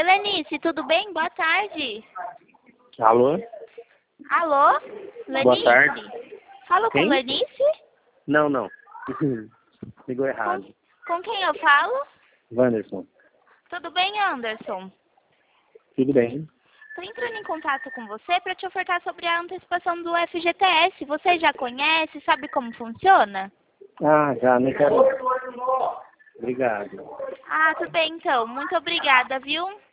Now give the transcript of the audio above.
Oi, Lenice, tudo bem? Boa tarde. Alô? Alô? Lenice? Boa tarde. Falo com Quem? Lenice? Não, não. Ligou errado. Com quem eu falo? Wanderson. Tudo bem, Anderson? Tudo bem? Estou entrando em contato com você para te ofertar sobre a antecipação do FGTS. Você já conhece, sabe como funciona? Ah, já, não quero. Obrigado. Ah, tudo bem então. Muito obrigada, viu?